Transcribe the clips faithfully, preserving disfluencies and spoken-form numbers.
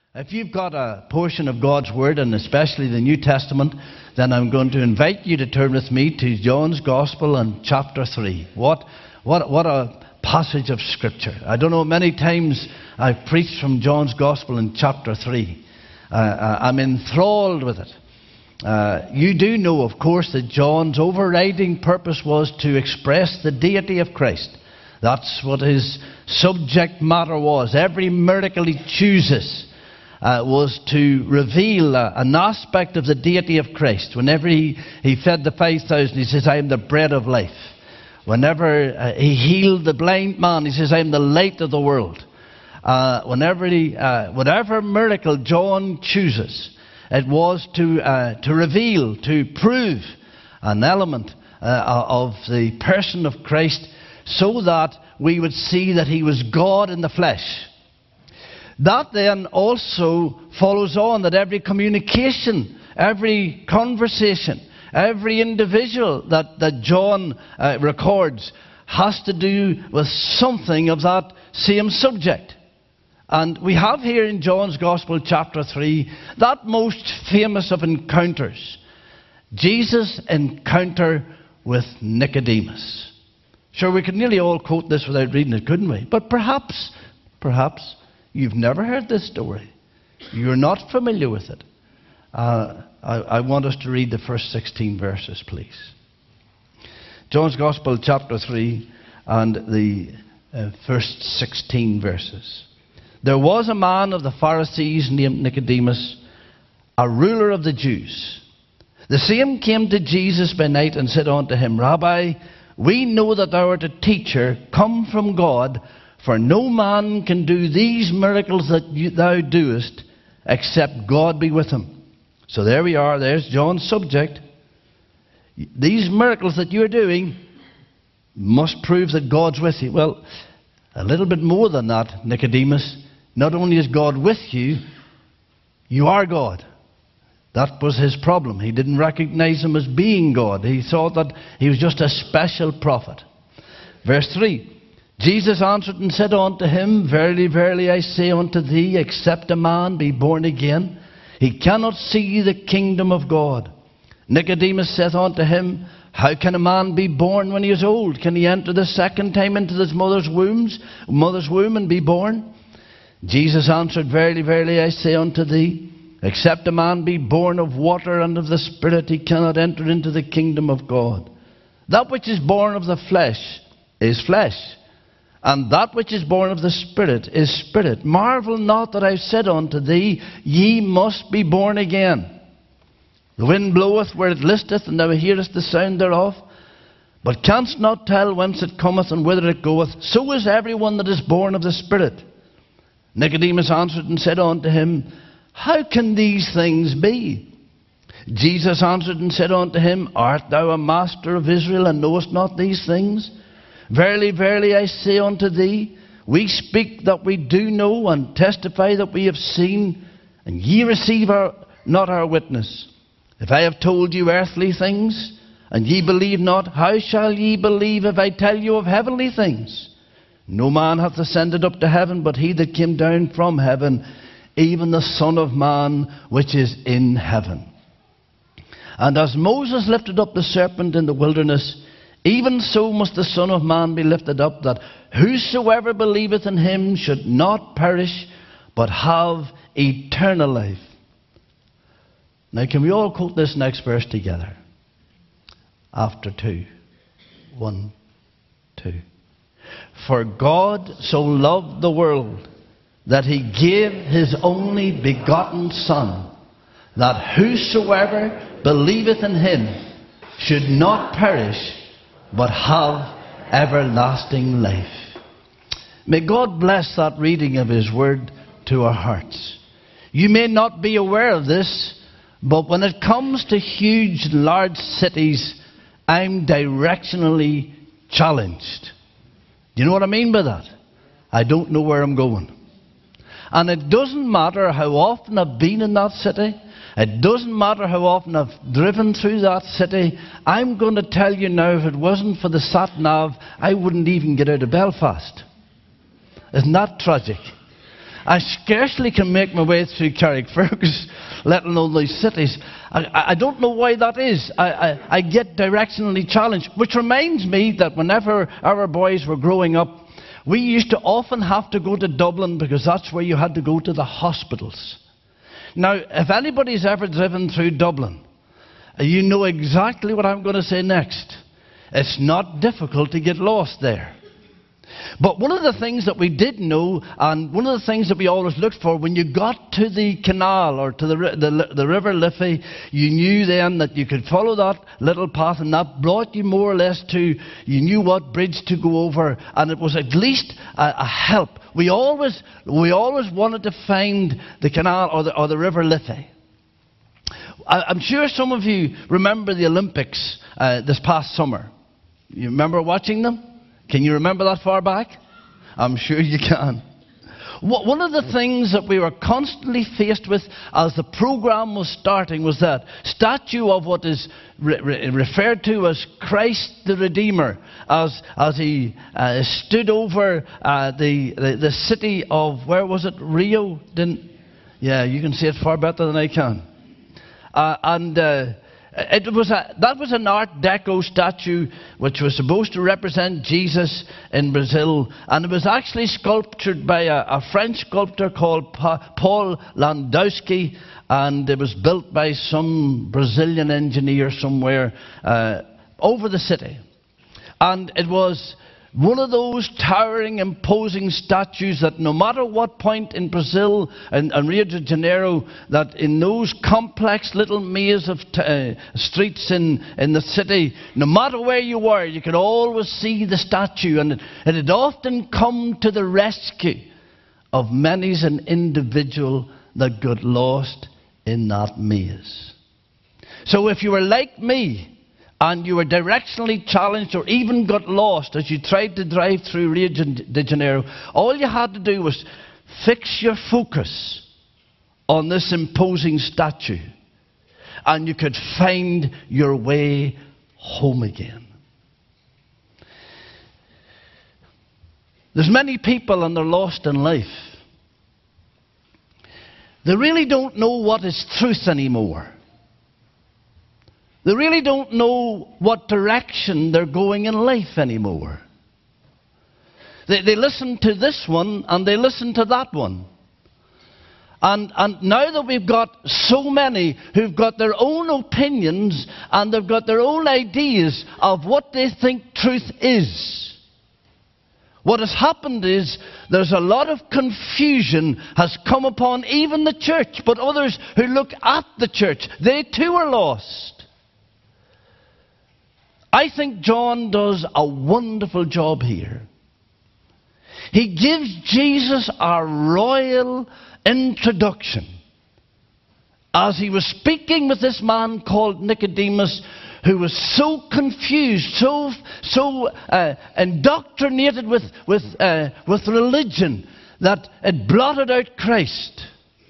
If you've got a portion of God's Word, and especially the New Testament, then I'm going to invite you to turn with me to John's Gospel and chapter three. What, what, what a passage of Scripture. I don't know, many times I've preached from John's Gospel in chapter three. Uh, I'm enthralled with it. Uh, you do know, of course, that John's overriding purpose was to express the deity of Christ. That's what his subject matter was. Every miracle he chooses Uh, was to reveal uh, an aspect of the deity of Christ. Whenever he, he fed the five thousand, he says, I am the bread of life. Whenever uh, he healed the blind man, he says, I am the light of the world. Uh, whenever he, uh, whatever miracle John chooses, it was to, uh, to reveal, to prove an element uh, of the person of Christ, so that we would see that he was God in the flesh. That then also follows on that every communication, every conversation, every individual that, that John uh, records has to do with something of that same subject. And we have here in John's Gospel chapter three, that most famous of encounters, Jesus' encounter with Nicodemus. Sure, we could nearly all quote this without reading it, couldn't we? But perhaps, perhaps, you've never heard this story. You're not familiar with it. Uh, I, I want us to read the first sixteen verses, please. John's Gospel, chapter three, and the uh, first sixteen verses. There was a man of the Pharisees named Nicodemus, a ruler of the Jews. The same came to Jesus by night and said unto him, Rabbi, we know that thou art a teacher come from God, for no man can do these miracles that you, thou doest, except God be with him. So there we are. There's John's subject. These miracles that you're doing must prove that God's with you. Well, a little bit more than that, Nicodemus. Not only is God with you, you are God. That was his problem. He didn't recognize him as being God. He thought that he was just a special prophet. Verse three. Jesus answered and said unto him, Verily, verily, I say unto thee, except a man be born again, he cannot see the kingdom of God. Nicodemus saith unto him, How can a man be born when he is old? Can he enter the second time into his mother's wombs, mother's womb and be born? Jesus answered, Verily, verily, I say unto thee, except a man be born of water and of the Spirit, he cannot enter into the kingdom of God. That which is born of the flesh is flesh, and that which is born of the Spirit is spirit. Marvel not that I said unto thee, Ye must be born again. The wind bloweth where it listeth, and thou hearest the sound thereof, but canst not tell whence it cometh and whither it goeth. So is every one that is born of the Spirit. Nicodemus answered and said unto him, How can these things be? Jesus answered and said unto him, Art thou a master of Israel, and knowest not these things? Verily, verily, I say unto thee, we speak that we do know, and testify that we have seen, and ye receive our, not our witness. If I have told you earthly things, and ye believe not, how shall ye believe if I tell you of heavenly things? No man hath ascended up to heaven, but he that came down from heaven, even the Son of Man which is in heaven. And as Moses lifted up the serpent in the wilderness, even so must the Son of Man be lifted up, that whosoever believeth in him should not perish, but have eternal life. Now, can we all quote this next verse together? After two. One, two. For God so loved the world, that he gave his only begotten Son, that whosoever believeth in him should not perish, but have everlasting life. May God bless that reading of his word to our hearts. You may not be aware of this, but when it comes to huge, large cities, I'm directionally challenged. Do you know what I mean by that? I don't know where I'm going. And it doesn't matter how often I've been in that city. It doesn't matter how often I've driven through that city. I'm going to tell you now, if it wasn't for the sat-nav, I wouldn't even get out of Belfast. Isn't that tragic? I scarcely can make my way through Carrickfergus, let alone these cities. I, I don't know why that is. I, I, I get directionally challenged, which reminds me that whenever our boys were growing up, we used to often have to go to Dublin because that's where you had to go to the hospitals. Now, if anybody's ever driven through Dublin, you know exactly what I'm going to say next. It's not difficult to get lost there. But one of the things that we did know, and one of the things that we always looked for, when you got to the canal or to the, the, the River Liffey, you knew then that you could follow that little path, and that brought you more or less to, you knew what bridge to go over, and it was at least a, a help. We always, we always wanted to find the canal or the, or the River Liffey. I, I'm sure some of you remember the Olympics uh, this past summer. You remember watching them? Can you remember that far back? I'm sure you can. One of the things that we were constantly faced with as the program was starting was that statue of what is re re referred to as Christ the Redeemer, as, as he uh, stood over uh, the, the, the city of, where was it, Rio? Didn't, yeah, you can see it far better than I can. Uh, and... Uh, It was a, that was an Art Deco statue which was supposed to represent Jesus in Brazil, and it was actually sculptured by a, a French sculptor called pa, Paul Landowski, and it was built by some Brazilian engineer somewhere uh, over the city. And it was one of those towering, imposing statues that no matter what point in Brazil and, and Rio de Janeiro, that in those complex little maze of t uh, streets in, in the city, no matter where you were, you could always see the statue, and it, it had often come to the rescue of many's an individual that got lost in that maze. So if you were like me, and you were directionally challenged or even got lost as you tried to drive through Rio de Janeiro, all you had to do was fix your focus on this imposing statue, and you could find your way home again. There's many people and they're lost in life. They really don't know what is truth anymore. They really don't know what direction they're going in life anymore. They, they listen to this one and they listen to that one. And, and now that we've got so many who've got their own opinions and they've got their own ideas of what they think truth is, what has happened is there's a lot of confusion has come upon even the church, but others who look at the church, they too are lost. I think John does a wonderful job here. He gives Jesus a royal introduction as he was speaking with this man called Nicodemus, who was so confused, so so uh, indoctrinated with with uh, with religion that it blotted out Christ,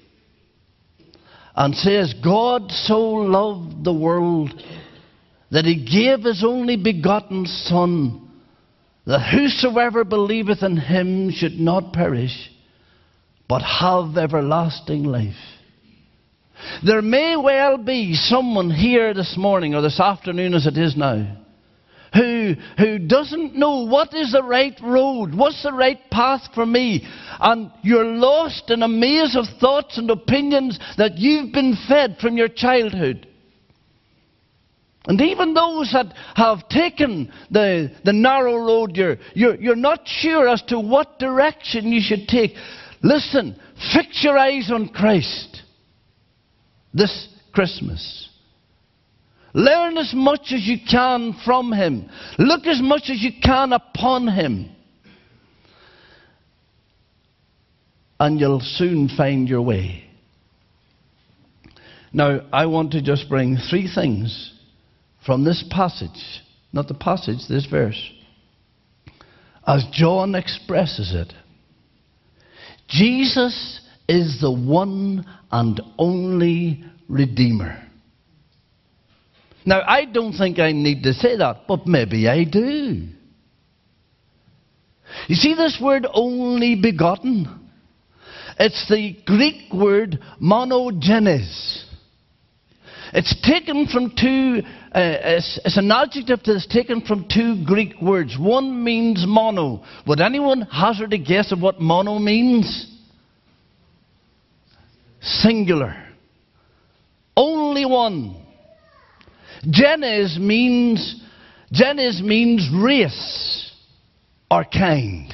and says, God so loved the world that he gave his only begotten Son, that whosoever believeth in him should not perish, but have everlasting life. There may well be someone here this morning, or this afternoon as it is now, who, who doesn't know what is the right road, what's the right path for me, and you're lost in a maze of thoughts and opinions that you've been fed from your childhood. And even those that have taken the, the narrow road, you're, you're, you're not sure as to what direction you should take. Listen, fix your eyes on Christ this Christmas. Learn as much as you can from him. Look as much as you can upon him. And you'll soon find your way. Now, I want to just bring three things from this passage, not the passage, this verse, as John expresses it. Jesus is the one and only Redeemer. Now, I don't think I need to say that, but maybe I do. You see this word only begotten? It's the Greek word monogenes. It's taken from two, uh, it's, it's an adjective that's taken from two Greek words. One means mono. Would anyone hazard a guess of what mono means? Singular. Only one. Genes means, genes means race or kind.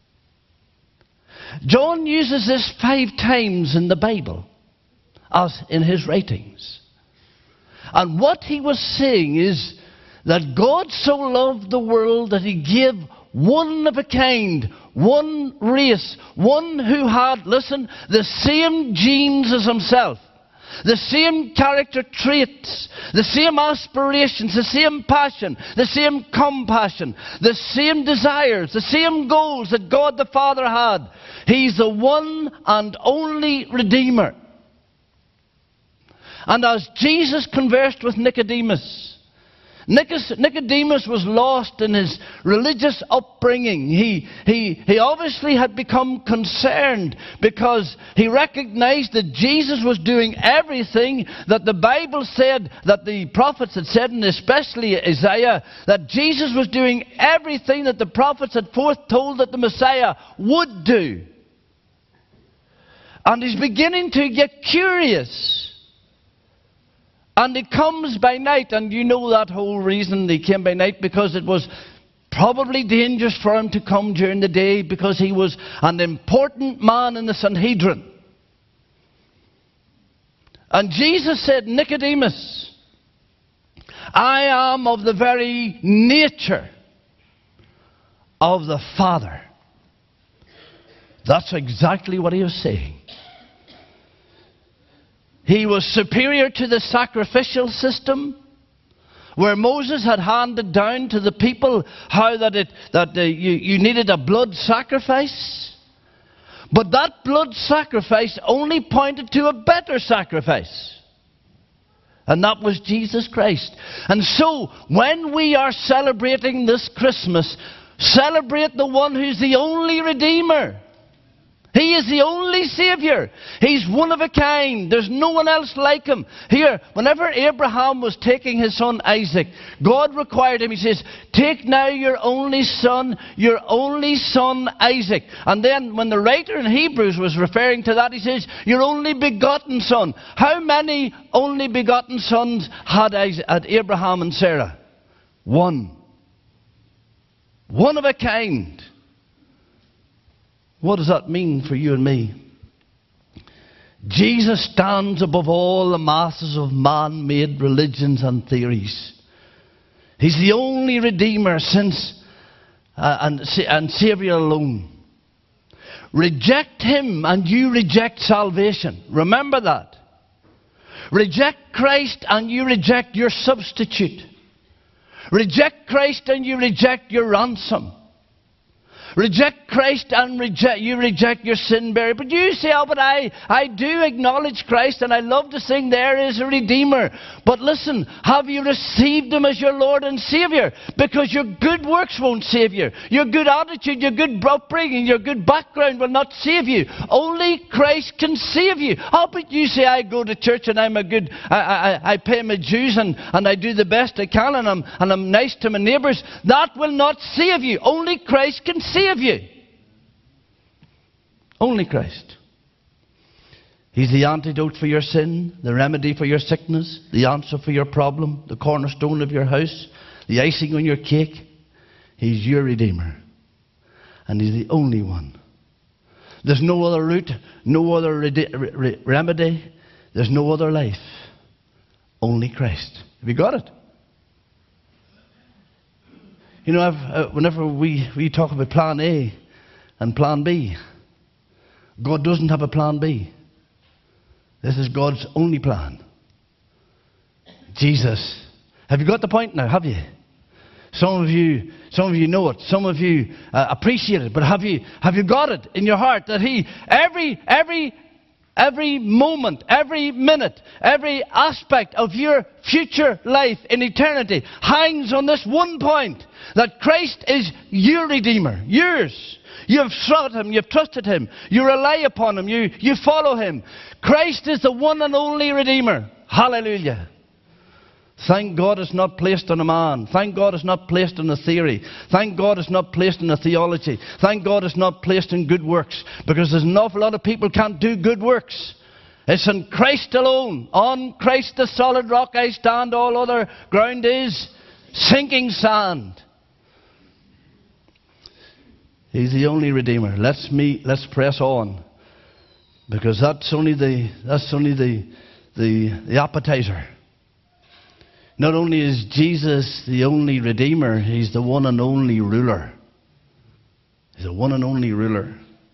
John uses this five times in the Bible, as in his writings. And what he was saying is that God so loved the world that he gave one of a kind, one race, one who had, listen, the same genes as himself, the same character traits, the same aspirations, the same passion, the same compassion, the same desires, the same goals that God the Father had. He's the one and only Redeemer. And as Jesus conversed with Nicodemus, Nicodemus was lost in his religious upbringing. He, he, he obviously had become concerned because he recognized that Jesus was doing everything that the Bible said, that the prophets had said, and especially Isaiah, that Jesus was doing everything that the prophets had foretold that the Messiah would do. And he's beginning to get curious. And he comes by night, and you know that whole reason he came by night, because it was probably dangerous for him to come during the day, because he was an important man in the Sanhedrin. And Jesus said, Nicodemus, I am of the very nature of the Father. That's exactly what he was saying. He was superior to the sacrificial system, where Moses had handed down to the people how that, it, that uh, you, you needed a blood sacrifice. But that blood sacrifice only pointed to a better sacrifice. And that was Jesus Christ. And so, when we are celebrating this Christmas, celebrate the one who's the only Redeemer. He is the only Saviour. He's one of a kind. There's no one else like him. Here, whenever Abraham was taking his son Isaac, God required him, he says, take now your only son, your only son Isaac. And then when the writer in Hebrews was referring to that, he says, your only begotten son. How many only begotten sons had, Isaac, had Abraham and Sarah? One. One of a kind. What does that mean for you and me? Jesus stands above all the masses of man-made religions and theories. He's the only Redeemer since uh, and, and Saviour alone. Reject him and you reject salvation. Remember that. Reject Christ and you reject your substitute. Reject Christ and you reject your ransom. Reject Christ and reject, you reject your sin bearer. But you say, oh, but I, I do acknowledge Christ and I love to sing there is a Redeemer. But listen, have you received him as your Lord and Saviour? Because your good works won't save you. Your good attitude, your good upbringing, your good background will not save you. Only Christ can save you. How about you say, I go to church and I'm a good, I, I, I pay my dues and, and I do the best I can and I'm, and I'm nice to my neighbours. That will not save you. Only Christ can save you. Save you. Only Christ. He's the antidote for your sin, the remedy for your sickness, the answer for your problem, the cornerstone of your house, the icing on your cake. He's your Redeemer. And he's the only one. There's no other route, no other re- re- remedy. There's no other life. Only Christ. Have you got it? You know, I've, uh, whenever we, we talk about plan A and plan B, God doesn't have a plan B. This is God's only plan. Jesus. Have you got the point now? Have you? Some of you, some of you know it. Some of you uh, appreciate it. But have you, have you got it in your heart that He, every, every Every moment, every minute, every aspect of your future life in eternity hangs on this one point, that Christ is your Redeemer, yours. You've sought Him, you've trusted Him, you rely upon Him, you, you follow Him. Christ is the one and only Redeemer. Hallelujah. Thank God it's not placed on a man. Thank God it's not placed on a theory. Thank God it's not placed in a theology. Thank God it's not placed in good works. Because there's an awful lot of people can't do good works. It's in Christ alone. On Christ the solid rock I stand. All other ground is sinking sand. He's the only Redeemer. Let's me let's press on. Because that's only the that's only the the, the appetizer. Not only is Jesus the only Redeemer, He's the one and only ruler. He's the one and only ruler.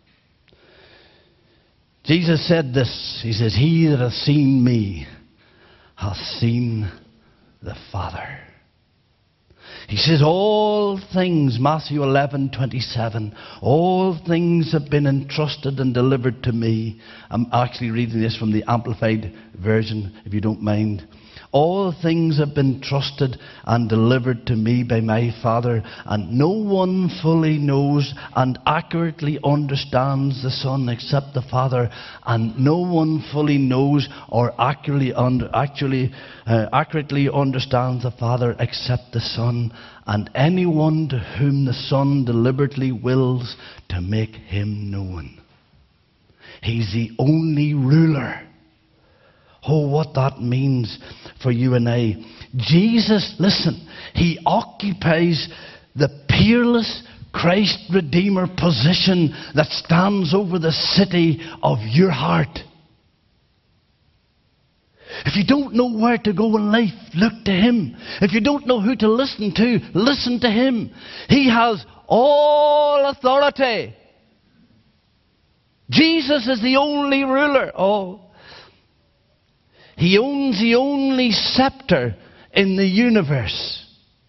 Jesus said this. He says, "He that hath seen me hath seen the Father." He says, all things, Matthew eleven twenty-seven, all things have been entrusted and delivered to me. I'm actually reading this from the Amplified Version, if you don't mind. All things have been trusted and delivered to me by my Father, and no one fully knows and accurately understands the Son except the Father, and no one fully knows or accurately, under, actually, uh, accurately understands the Father except the Son, and anyone to whom the Son deliberately wills to make Him known. He's the only ruler. Oh, what that means for you and I. Jesus, listen, He occupies the peerless Christ Redeemer position that stands over the city of your heart. If you don't know where to go in life, look to Him. If you don't know who to listen to, listen to Him. He has all authority. Jesus is the only ruler. Oh, He owns the only scepter in the universe.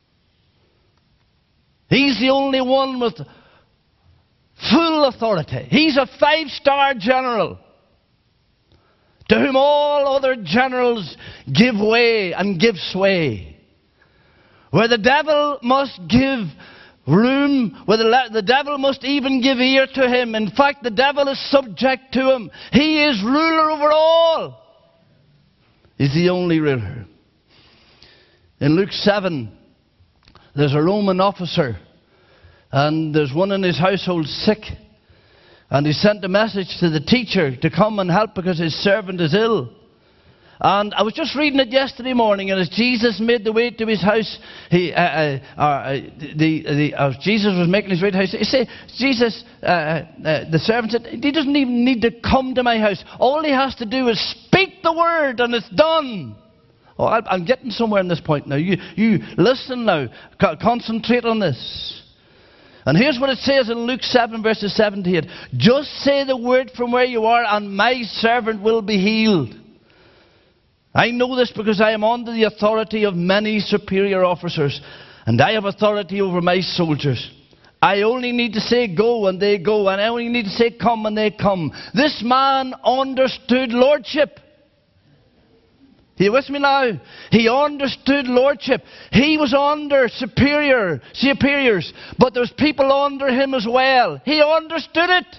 He's the only one with full authority. He's a five-star general to whom all other generals give way and give sway. Where the devil must give room, where the, the devil must even give ear to him. In fact, the devil is subject to him. He is ruler over all. He's the only ruler. In Luke seven, there's a Roman officer, and there's one in his household sick, and he sent a message to the teacher to come and help because his servant is ill. And I was just reading it yesterday morning, and as Jesus made the way to his house, he, uh, uh, uh, the, the, uh, Jesus was making his way to his house. He said, Jesus, uh, uh, the servant said, he doesn't even need to come to my house. All he has to do is speak the word, and it's done. Oh, I'm getting somewhere in this point now. You, you listen now. Concentrate on this. And here's what it says in Luke seven, verses seven to eight. Just say the word from where you are, and my servant will be healed. I know this because I am under the authority of many superior officers, and I have authority over my soldiers. I only need to say go, and they go, and I only need to say come, and they come. This man understood lordship. Are you with me now? He understood lordship. He was under superior, superiors, but there's people under him as well. He understood it.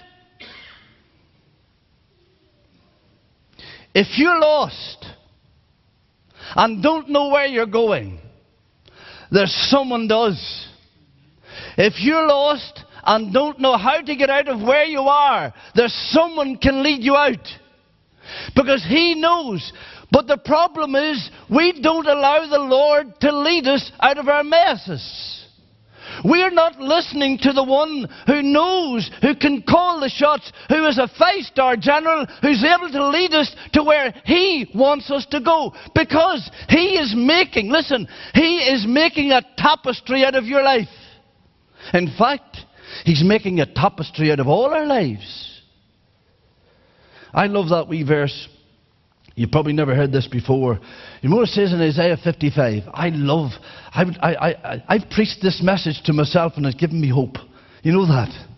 If you're lost and don't know where you're going, there's someone does. If you're lost and don't know how to get out of where you are, there's someone can lead you out. Because He knows. But the problem is, we don't allow the Lord to lead us out of our messes. We're not listening to the one who knows, who can call the shots, who is a five-star general, who's able to lead us to where He wants us to go. Because He is making, listen, He is making a tapestry out of your life. In fact, He's making a tapestry out of all our lives. I love that wee verse. You've probably never heard this before. You know what it says in Isaiah fifty-five? I love, I, I, I, I've preached this message to myself and it's given me hope. You know that?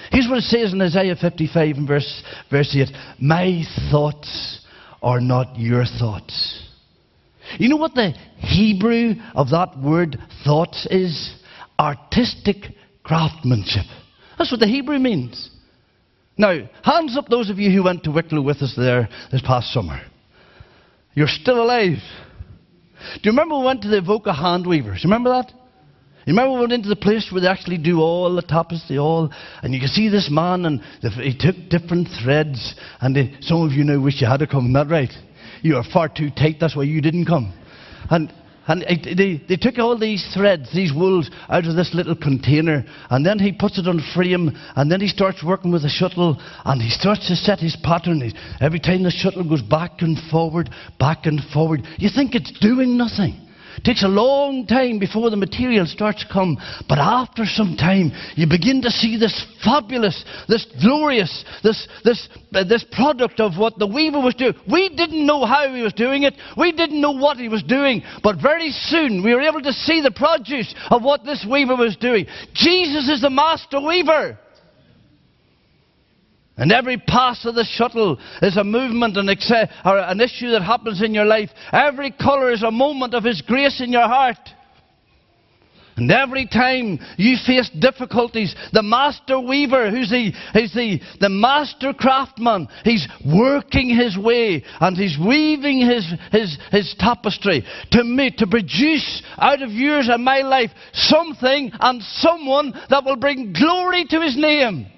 Here's what it says in Isaiah fifty-five and verse, verse eight. My thoughts are not your thoughts. You know what the Hebrew of that word thoughts is? Artistic craftsmanship. That's what the Hebrew means. Now, hands up those of you who went to Wicklow with us there this past summer. You're still alive. Do you remember we went to the Evoca hand weavers? You remember that? You remember we went into the place where they actually do all the tapestry, all, and you can see this man, and he took different threads, and they, some of you now wish you had to come, isn't that right? You are far too tight, that's why you didn't come. And and it, they, they took all these threads, these wools, out of this little container, and then he puts it on frame, and then he starts working with the shuttle, and he starts to set his pattern. He's, every time the shuttle goes back and forward, back and forward, you think it's doing nothing. It takes a long time before the material starts to come. But after some time, you begin to see this fabulous, this glorious, this, this, uh, this product of what the weaver was doing. We didn't know how he was doing it. We didn't know what he was doing. But very soon, we were able to see the produce of what this weaver was doing. Jesus is the master weaver. And every pass of the shuttle is a movement, an, ex- or an issue that happens in your life. Every colour is a moment of His grace in your heart. And every time you face difficulties, the master weaver, who's the, he's the, the master craftsman, he's working his way and he's weaving his, his, his tapestry to me, to produce out of yours and my life something and someone that will bring glory to His name.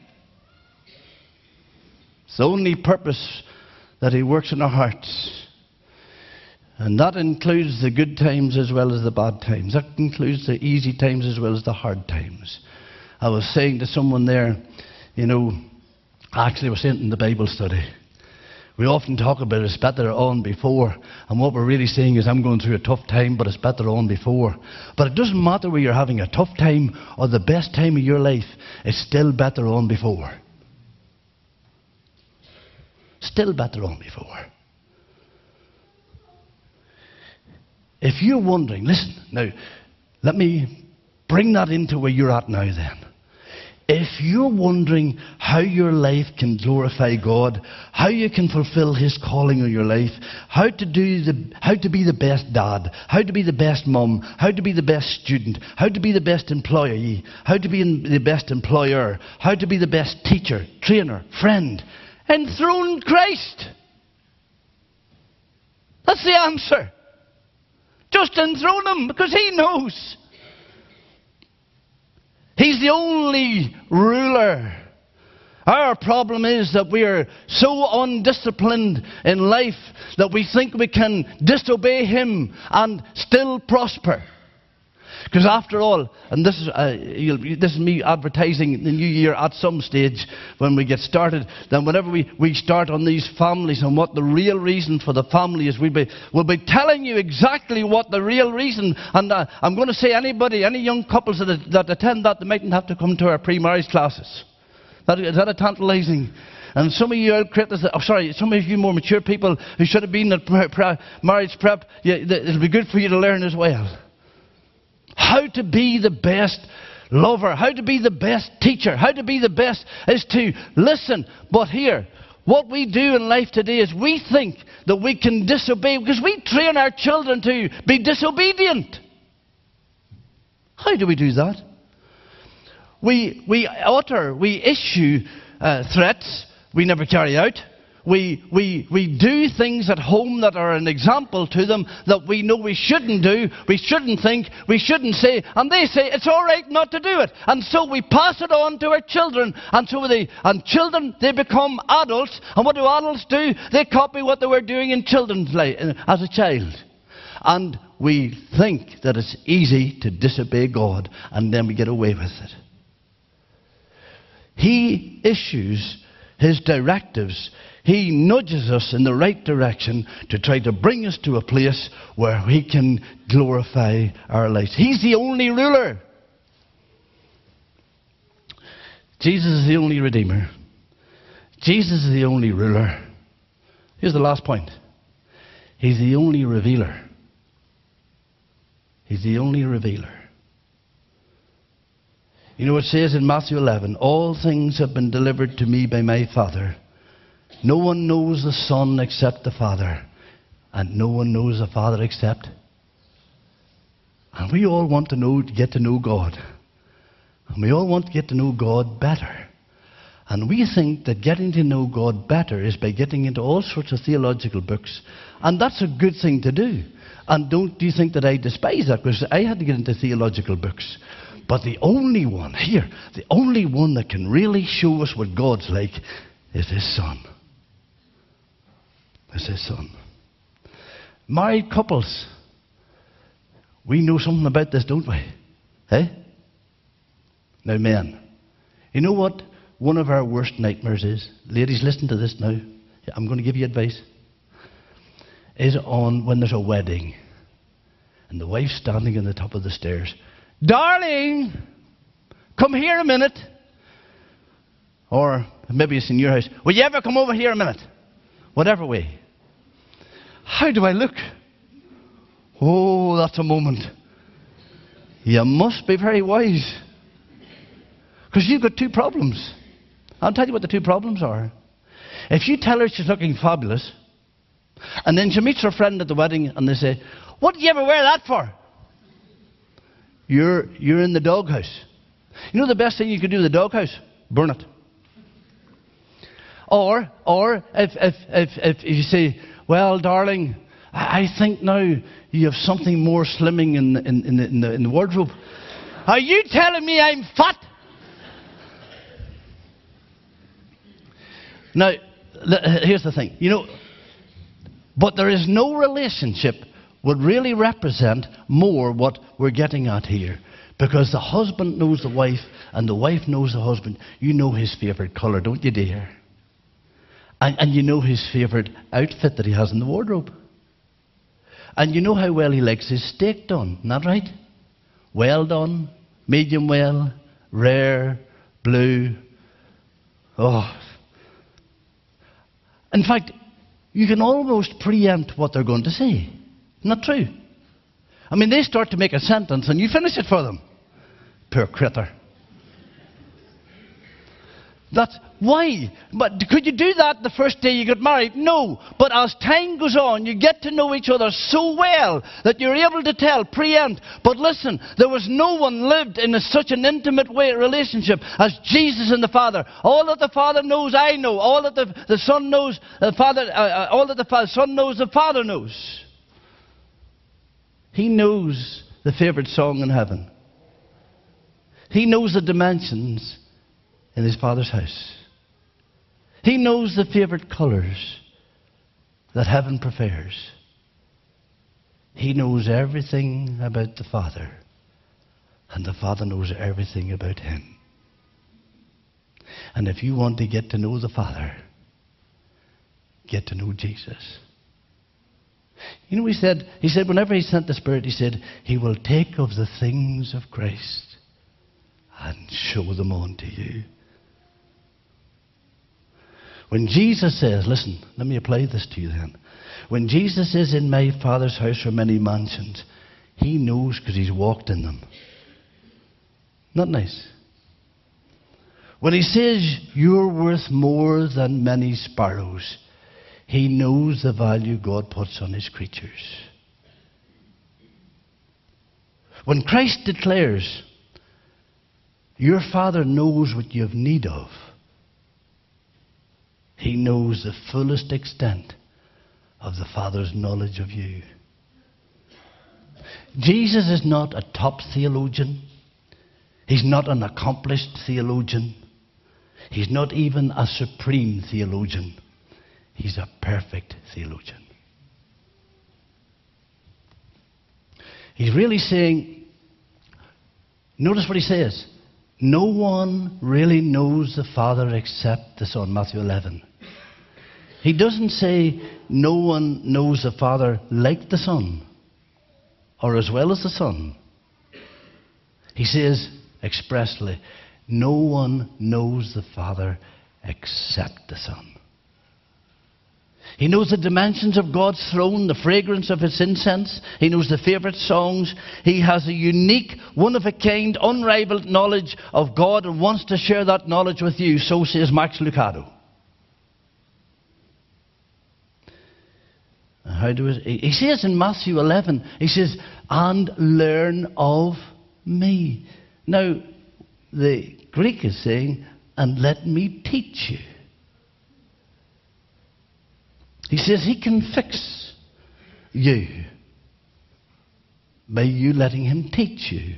It's the only purpose that He works in our hearts. And that includes the good times as well as the bad times. That includes the easy times as well as the hard times. I was saying to someone there, you know, actually I was saying it in the Bible study. We often talk about it's better on before. And what we're really saying is I'm going through a tough time, but it's better on before. But it doesn't matter whether you're having a tough time or the best time of your life. It's still better on before. Still better on before. If you're wondering, listen, now, let me bring that into where you're at now then. If you're wondering how your life can glorify God, how you can fulfill His calling on your life, how to do the, how to be the best dad, how to be the best mum, how to be the best student, how to be the best employee, how to be the best employer, how to be the best teacher, trainer, friend, enthrone Christ. That's the answer. Just enthrone Him, because He knows. He's the only ruler. Our problem is that we are so undisciplined in life that we think we can disobey Him and still prosper. Because after all, and this is, uh, you'll, this is me advertising the new year at some stage when we get started, then whenever we, we start on these families and what the real reason for the family is, we'll be, we'll be telling you exactly what the real reason, and uh, I'm going to say anybody, any young couples that, that attend that, they mightn't have to come to our pre-marriage classes. That, is that a tantalizing? And some of you are critics, oh sorry, some of you more mature people who should have been at pre- pre- marriage prep, yeah, it'll be good for you to learn as well. How to be the best lover, how to be the best teacher, how to be the best is to listen. But here, what we do in life today is we think that we can disobey because we train our children to be disobedient. How do we do that? We, we utter, we issue uh, threats we never carry out. We, we, we do things at home that are an example to them that we know we shouldn't do, we shouldn't think, we shouldn't say, and they say it's all right not to do it. And so we pass it on to our children, and so they, and children, they become adults, and what do adults do? They copy what they were doing in children's life as a child. And we think that it's easy to disobey God, and then we get away with it. He issues His directives. He nudges us in the right direction to try to bring us to a place where we can glorify our lives. He's the only ruler. Jesus is the only Redeemer. Jesus is the only ruler. Here's the last point. He's the only revealer. He's the only revealer. You know, it says in Matthew eleven, all things have been delivered to me by my Father. No one knows the Son except the Father, and no one knows the Father except. And we all want to know, to get to know God. And we all want to get to know God better. And we think that getting to know God better is by getting into all sorts of theological books. And that's a good thing to do. And don't you think that I despise that, because I had to get into theological books. But the only one, here, the only one that can really show us what God's like is His Son. Is His Son. Married couples, we know something about this, don't we? Eh? Now, men, you know what one of our worst nightmares is? Ladies, listen to this now. I'm going to give you advice. Is on when there's a wedding and the wife's standing on the top of the stairs. Darling, come here a minute. Or maybe it's in your house. Will you ever come over here a minute? Whatever way. How do I look? Oh, that's a moment. You must be very wise. Because you've got two problems. I'll tell you what the two problems are. If you tell her she's looking fabulous, and then she meets her friend at the wedding and they say, what did you ever wear that for? You're, you're in the doghouse. You know the best thing you could do with the doghouse? Burn it. Or, or if, if, if, if you say, well, darling, I think now you have something more slimming in, in, in, the, in, the, in the wardrobe. Are you telling me I'm fat? Now, here's the thing. You know, but there is no relationship would really represent more what we're getting at here. Because the husband knows the wife and the wife knows the husband. You know his favourite colour, don't you, dear? And, and you know his favourite outfit that he has in the wardrobe. And you know how well he likes his steak done, isn't that right? Well done, medium well, rare, blue. Oh. In fact, you can almost preempt what they're going to say. Isn't that true? I mean, they start to make a sentence and you finish it for them. Poor critter. That's why. But could you do that the first day you got married? No. But as time goes on, you get to know each other so well that you're able to tell, preempt. But listen, there was no one lived in a, such an intimate way relationship as Jesus and the Father. All that the Father knows, I know. All that the, the Son knows, the Father. Uh, all that the Father, Son knows, the Father knows. He knows the favourite song in heaven. He knows the dimensions in his Father's house. He knows the favourite colours that heaven prefers. He knows everything about the Father, and the Father knows everything about him. And if you want to get to know the Father, get to know Jesus. You know, he said, he said whenever he sent the Spirit, he said, he will take of the things of Christ and show them on to you. When Jesus says, listen, let me apply this to you then. When Jesus says, in my Father's house are many mansions, he knows because he's walked in them. Not nice. When he says, you're worth more than many sparrows, he knows the value God puts on his creatures. When Christ declares, your Father knows what you have need of, he knows the fullest extent of the Father's knowledge of you. Jesus is not a top theologian. He's not an accomplished theologian. He's not even a supreme theologian. He's a perfect theologian. He's really saying, notice what he says. No one really knows the Father except the Son, Matthew eleven. He doesn't say no one knows the Father like the Son or as well as the Son. He says expressly, no one knows the Father except the Son. He knows the dimensions of God's throne, the fragrance of His incense. He knows the favourite songs. He has a unique, one-of-a-kind, unrivaled knowledge of God and wants to share that knowledge with you. So says Max Lucado. How do we, he says in Matthew eleven, he says, and learn of me. Now, the Greek is saying, and let me teach you. He says he can fix you by you letting him teach you.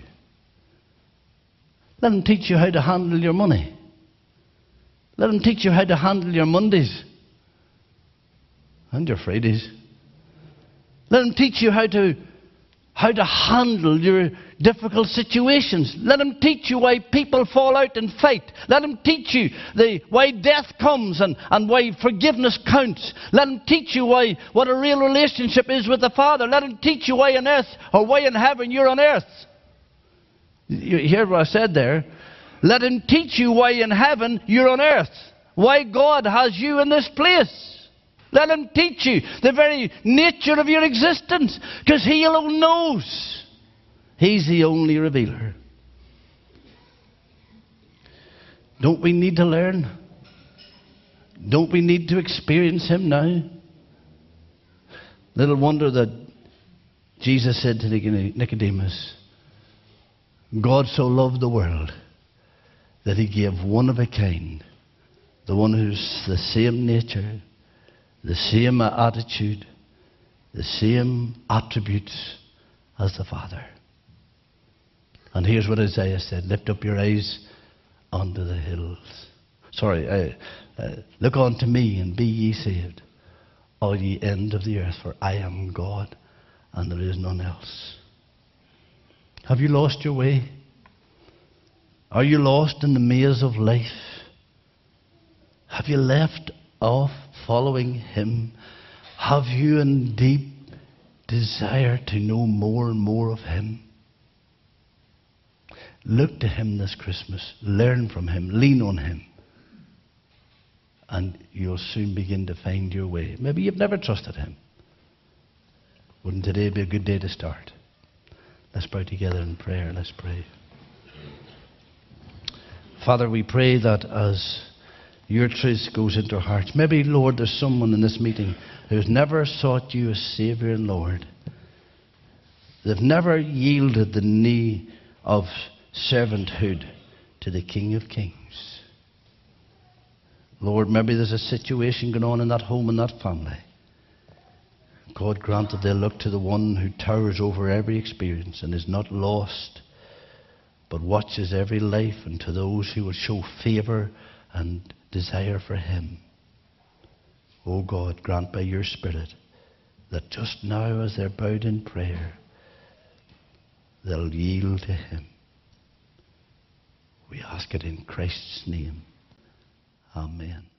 Let him teach you how to handle your money. Let him teach you how to handle your Mondays and your Fridays. Let him teach you how to how to handle your difficult situations. Let him teach you why people fall out and fight. Let him teach you the, why death comes and, and why forgiveness counts. Let him teach you why what a real relationship is with the Father. Let him teach you why on earth, or why in heaven you're on earth. You hear what I said there? Let him teach you why in heaven you're on earth. Why God has you in this place. Let him teach you the very nature of your existence, because he alone knows. He's the only revealer. Don't we need to learn? Don't we need to experience him now? Little wonder that Jesus said to Nicodemus, God so loved the world that he gave one of a kind, the one who's the same nature, the same attitude, the same attributes as the Father. And here's what Isaiah said, lift up your eyes unto the hills. Sorry, uh, uh, look unto me and be ye saved, all ye end of the earth, for I am God and there is none else. Have you lost your way? Are you lost in the maze of life? Have you left off following him? Have you in deep desire to know more and more of him? Look to him this Christmas. Learn from him. Lean on him. And you'll soon begin to find your way. Maybe you've never trusted him. Wouldn't today be a good day to start? Let's bow together in prayer. Let's pray. Father, we pray that as your truth goes into our hearts. Maybe, Lord, there's someone in this meeting who's never sought you as Saviour and Lord. They've never yielded the knee of servanthood to the King of Kings. Lord, maybe there's a situation going on in that home and that family. God grant that they'll look to the one who towers over every experience and is not lost, but watches every life, and to those who will show favour and desire for him. Oh God, grant by your Spirit that just now as they're bowed in prayer, they'll yield to him. We ask it in Christ's name. Amen.